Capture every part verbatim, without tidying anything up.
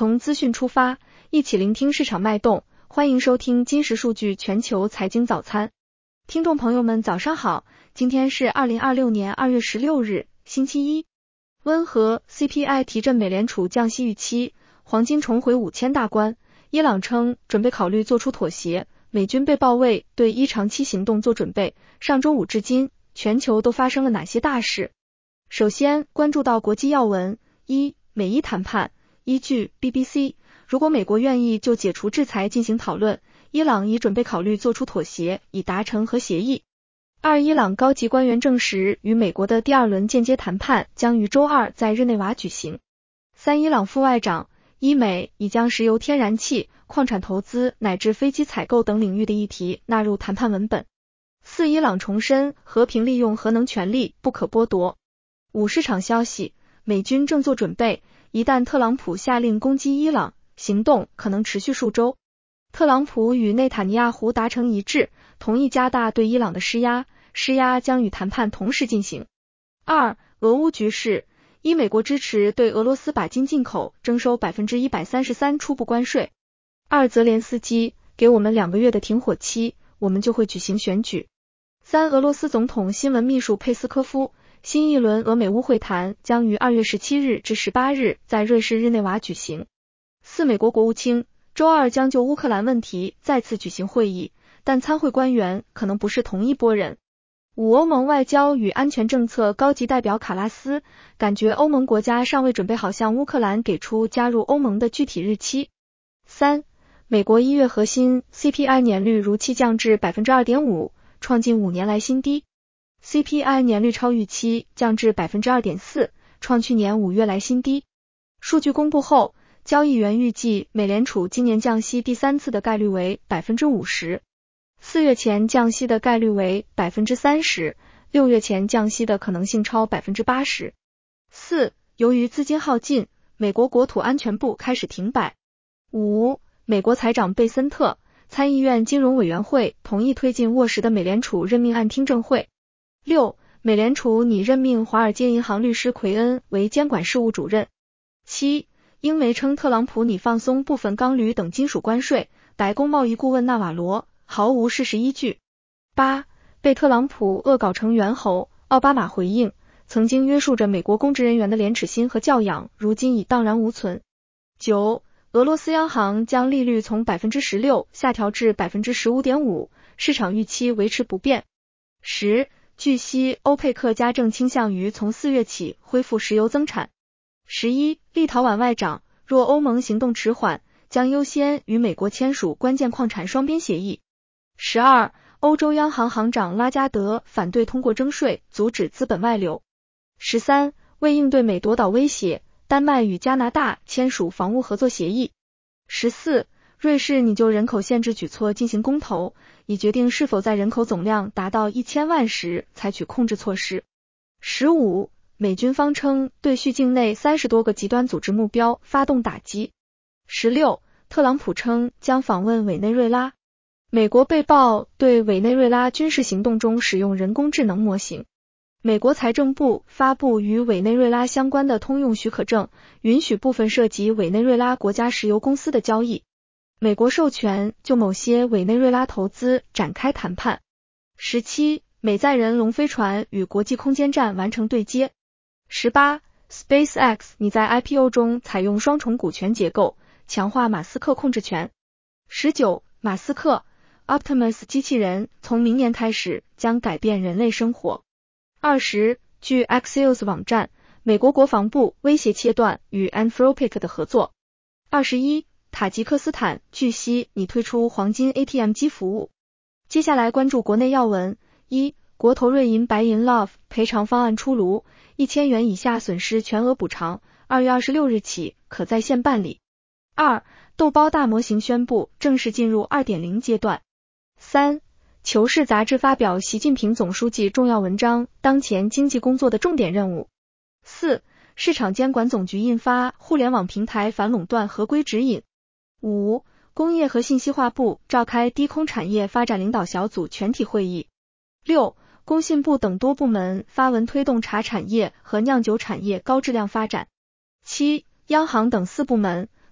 从资讯出发，一起聆听市场脉动。欢迎收听金石数据全球财经早餐。听众朋友们早上好，今天是二零二六年二月十六日，星期一。温和 C P I 提振美联储降息预期，黄金重回五千大关。伊朗称准备考虑做出妥协，美军被报为对一长期行动做准备。上周五至今，全球都发生了哪些大事？首先关注到国际要闻。一、美伊谈判。依据 B B C， 如果美国愿意就解除制裁进行讨论，伊朗已准备考虑做出妥协，以达成核协议。二、伊朗高级官员证实，与美国的第二轮间接谈判将于周二在日内瓦举行。三、伊朗副外长，伊美已将石油天然气、矿产投资乃至飞机采购等领域的议题纳入谈判文本。四、伊朗重申和平利用核能权利不可剥夺。五、市场消息，美军正做准备，一旦特朗普下令攻击伊朗，行动可能持续数周。特朗普与内塔尼亚胡达成一致，同意加大对伊朗的施压，施压将与谈判同时进行。二、俄乌局势，依美国支持对俄罗斯钯金进口征收 百分之一百三十三 初步关税。二、泽连斯基，给我们两个月的停火期，我们就会举行选举。三、俄罗斯总统新闻秘书佩斯科夫，新一轮俄美乌会谈将于二月十七日至十八日在瑞士日内瓦举行。四、美国国务卿周二将就乌克兰问题再次举行会议，但参会官员可能不是同一拨人。五、欧盟外交与安全政策高级代表卡拉斯，感觉欧盟国家尚未准备好向乌克兰给出加入欧盟的具体日期。三、美国一月核心 C P I 年率如期降至 百分之二点五， 创近五年来新低。C P I 年率超预期，降至 百分之二点四， 创去年五月来新低。数据公布后，交易员预计美联储今年降息第三次的概率为 百分之五十， 四月前降息的概率为 百分之三十， 六月前降息的可能性超 百分之八十。四、由于资金耗尽，美国国土安全部开始停摆。五、美国财长贝森特，参议院金融委员会同意推进沃什的美联储任命案听证会。六、美联储拟任命华尔街银行律师奎恩为监管事务主任。七、英媒称特朗普拟放松部分钢铝等金属关税，白宫贸易顾问纳瓦罗毫无事实依据。八、被特朗普恶搞成猿猴，奥巴马回应，曾经约束着美国公职人员的廉耻心和教养，如今已荡然无存。九、俄罗斯央行将利率从 百分之十六 下调至 百分之十五点五， 市场预期维持不变。十、据悉，欧佩克加正倾向于从四月起恢复石油增产。十一、立陶宛外长，若欧盟行动迟缓，将优先与美国签署关键矿产双边协议。十二、欧洲央行行长拉加德反对通过征税阻止资本外流。十三、为应对美夺岛威胁，丹麦与加拿大签署防务合作协议。十四、瑞士拟就人口限制举措进行公投，以决定是否在人口总量达到一千万时采取控制措施。十五、美军方称对叙境内三十多个极端组织目标发动打击。十六、特朗普称将访问委内瑞拉。美国被曝对委内瑞拉军事行动中使用人工智能模型。美国财政部发布与委内瑞拉相关的通用许可证，允许部分涉及委内瑞拉国家石油公司的交易。美国授权就某些委内瑞拉投资展开谈判。十七、美载人龙飞船与国际空间站完成对接。十八、SpaceX 拟在 I P O 中采用双重股权结构，强化马斯克控制权。十九、马斯克 Optimus 机器人从明年开始将改变人类生活。二十、据 Axios 网站，美国国防部威胁切断与 Anthropic 的合作。二十一、塔吉克斯坦据悉拟推出黄金 A T M 机服务。接下来关注国内要闻。一、国投瑞银白银 Love 赔偿方案出炉，一千元以下损失全额补偿，二月二十六日起可在线办理。二、豆包大模型宣布正式进入 二点零 阶段。三、求是杂志发表习近平总书记重要文章，当前经济工作的重点任务。四、市场监管总局印发互联网平台反垄断合规指引。五、工业和信息化部召开低空产业发展领导小组全体会议。六、工信部等多部门发文推动茶产业和酿酒产业高质量发展。七、央行等四部门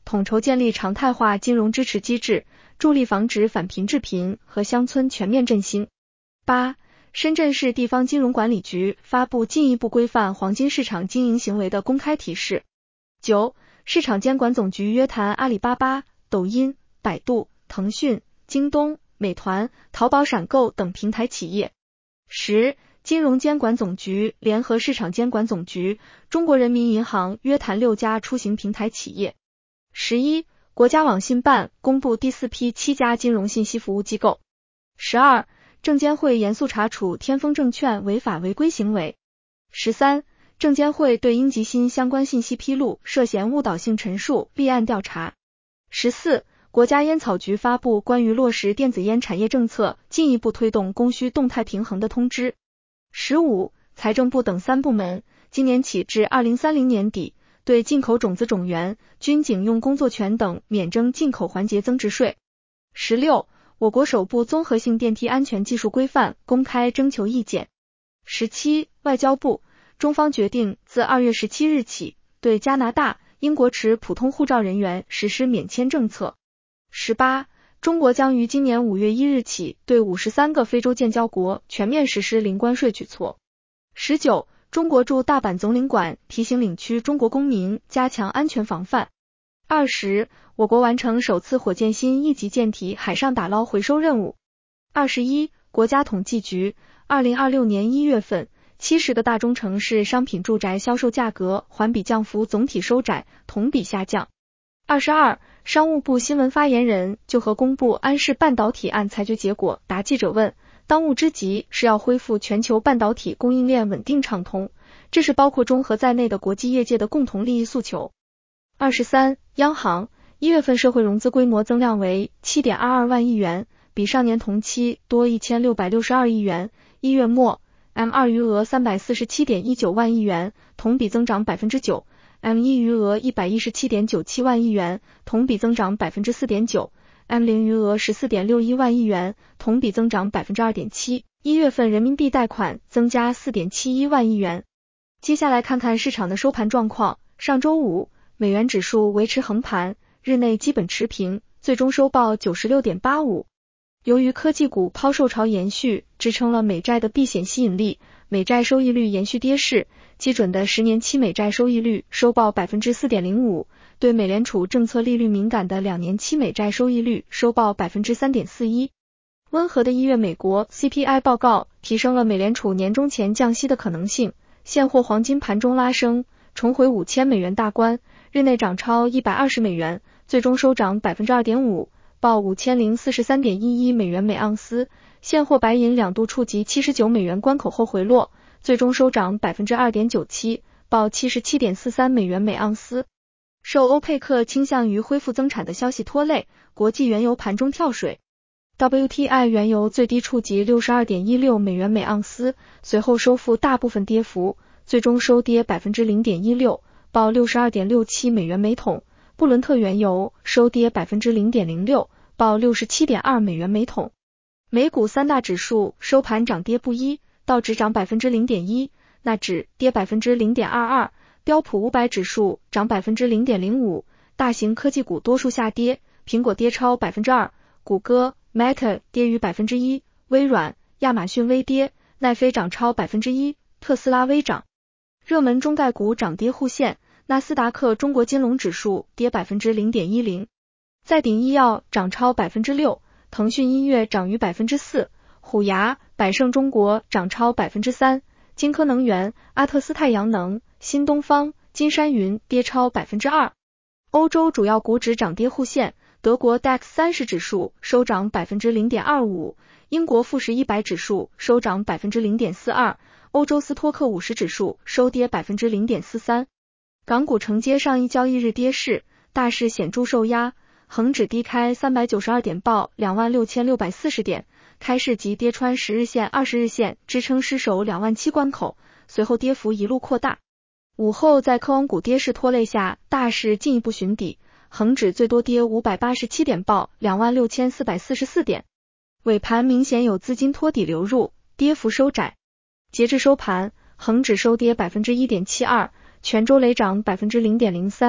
统筹建立常态化金融支持机制，助力防止返贫致贫和乡村全面振兴。八、深圳市地方金融管理局发布进一步规范黄金市场经营行为的公开提示。九、市场监管总局约谈阿里巴巴、抖音、百度、腾讯、京东、美团、淘宝闪购等平台企业。十、金融监管总局联合市场监管总局、中国人民银行约谈六家出行平台企业。十一、国家网信办公布第四批七家金融信息服务机构。十二、证监会严肃查处天风证券违法违规行为。十三、证监会对英吉新相关信息披露涉嫌误导性陈述立案调查。十四、国家烟草局发布关于落实电子烟产业政策进一步推动供需动态平衡的通知。十五、财政部等三部门今年起至二零三零年底对进口种子种源、军警用工作权等免征进口环节增值税。十六、我国首部综合性电梯安全技术规范公开征求意见。十七、外交部、中方决定自二月十七日起对加拿大、英国持普通护照人员实施免签政策。十八、中国将于今年五月一日起对五十三个非洲建交国全面实施零关税举措。十九、中国驻大阪总领馆提醒领区中国公民加强安全防范。二十、我国完成首次火箭星一级舰体海上打捞回收任务。二十一、国家统计局二零二六年一月份七十个大中城市商品住宅销售价格环比降幅总体收窄，同比下降。二十二、商务部新闻发言人就和公布安氏半导体案裁决结果答记者问，当务之急是要恢复全球半导体供应链稳定畅通，这是包括中核在内的国际业界的共同利益诉求。二十三、央行一月份社会融资规模增量为 七点二二万亿元，比上年同期多一千六百六十二亿元。一月末 M 二 余额 三百四十七点一九万亿元，同比增长 百分之九。M 一 余额 一百一十七点九七万亿元，同比增长 百分之四点九。M 零 余额 十四点六一万亿元，同比增长 百分之二点七。一月份人民币贷款增加 四点七一万亿元。接下来看看市场的收盘状况。上周五，美元指数维持横盘，日内基本持平，最终收报 九十六点八五。由于科技股抛售潮延续，支撑了美债的避险吸引力，美债收益率延续跌势，基准的十年期美债收益率收报 百分之四点零五， 对美联储政策利率敏感的两年期美债收益率收报 百分之三点四一。温和的一月美国 C P I 报告提升了美联储年中前降息的可能性，现货黄金盘中拉升，重回五千美元大关，日内涨超一百二十美元，最终收涨 百分之二点五， 报 五千零四十三点一一美元每盎司。现货白银两度触及七十九美元关口后回落，最终收涨 百分之二点九七， 报 七十七点四三美元每盎司。受欧佩克倾向于恢复增产的消息拖累，国际原油盘中跳水。W T I 原油最低触及 六十二点一六美元每盎司，随后收复大部分跌幅，最终收跌 百分之零点一六， 报 六十二点六七美元每桶。布伦特原油收跌 百分之零点零六， 报 六十七点二美元每桶。美股三大指数收盘涨跌不一，道指涨 百分之零点一， 纳指跌 百分之零点二二， 标普五百指数涨 百分之零点零五， 大型科技股多数下跌，苹果跌超 百分之二， 谷歌、Meta 跌逾 百分之一， 微软、亚马逊微跌，奈飞涨超 百分之一， 特斯拉微涨。热门中概股涨跌互现，纳斯达克中国金融指数跌 百分之零点一零， 再鼎医药涨超 百分之六， 腾讯音乐涨逾 百分之四， 虎牙、百胜中国涨超 百分之三， 金科能源、阿特斯太阳能、新东方、金山云跌超 百分之二。 欧洲主要股指涨跌互现，德国 D A X 三十指数收涨 百分之零点二五， 英国富时一百指数收涨 百分之零点四二， 欧洲斯托克五十指数收跌 百分之零点四三。 港股承接上一交易日跌势，大市显著受压，恒指低开三百九十二点报 两万六千六百四十点，开市即跌穿十日线、二十日线，支撑失守两万七关口，随后跌幅一路扩大。午后在科网股跌势拖累下，大市进一步寻底，恒指最多跌五百八十七点报 两万六千四百四十四点，尾盘明显有资金托底流入，跌幅收窄。截至收盘，恒指收跌 百分之一点七二， 全周累涨 百分之零点零三，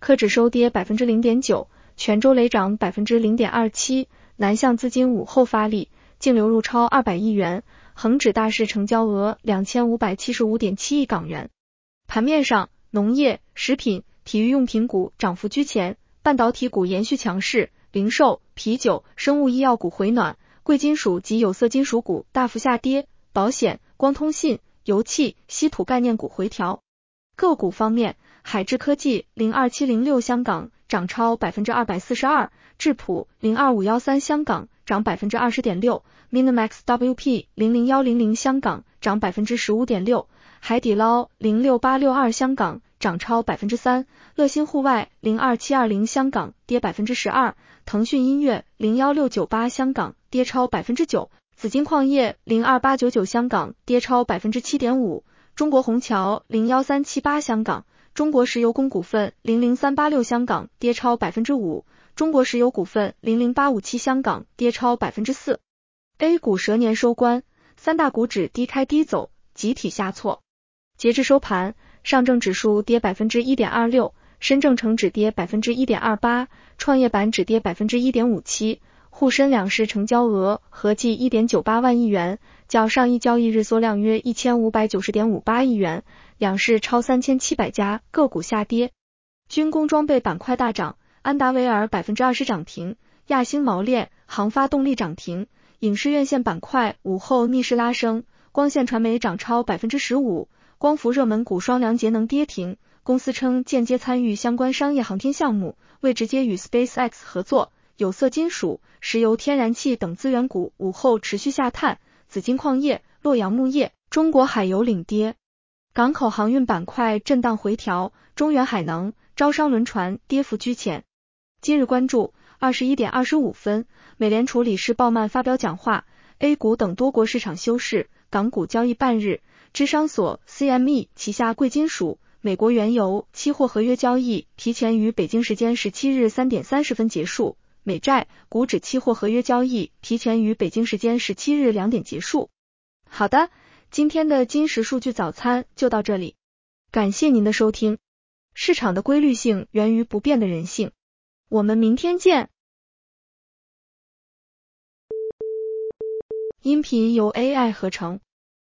科指收跌 百分之零点九， 泉州雷涨 百分之零点二七， 南向资金午后发力，净流入超二百亿元，恒指大市成交额 两千五百七十五点七亿港元。盘面上，农业、食品、体育用品股涨幅居前，半导体股延续强势，零售、啤酒、生物医药股回暖，贵金属及有色金属股大幅下跌，保险、光通信、油气、稀土概念股回调。个股方面，海智科技零二七零六香港涨超 百分之二百四十二， 智普零二五一三香港涨 百分之二十点六， Minimax W P零零一零零香港涨 百分之十五点六， 海底捞零六八六二香港涨超 百分之三， 乐新户外零二七二零香港跌 百分之十二， 腾讯音乐零一六九八香港跌超 百分之九， 紫金矿业零二八九九香港跌超 百分之七点五， 中国虹桥零一三七八香港，中国石油公股份零零三八六香港跌超 百分之五， 中国石油股份零零八五七香港跌超 百分之四。 A 股蛇年收官，三大股指低开低走，集体下挫。截至收盘，上证指数跌 百分之一点二六， 深证成指跌 百分之一点二八， 创业板指跌 百分之一点五七， 沪深两市成交额合计 一点九八万亿元，较上一交易日缩量约 一千五百九十点五八亿元，两市超三千七百家，个股下跌。军工装备板块大涨，安达维尔 百分之二十 涨停，亚星锚链、航发动力涨停，影视院线板块午后逆势拉升，光线传媒涨超 百分之十五， 光伏热门股双良节能跌停，公司称间接参与相关商业航天项目，未直接与 SpaceX 合作。有色金属、石油天然气等资源股午后持续下探，紫金矿业、洛阳钼业、中国海油领跌。港口航运板块震荡回调，中远海能、招商轮船跌幅居前。今日关注二十一点二十五分，美联储理事鲍曼发表讲话， A 股等多国市场休市，港股交易半日。芝商所 C M E 旗下贵金属、美国原油期货合约交易提前于北京时间十七日三点三十分结束，美债、股指期货合约交易提前于北京时间十七日两点结束。好的，今天的金石数据早餐就到这里，感谢您的收听。市场的规律性源于不变的人性，我们明天见。音频由 A I 合成。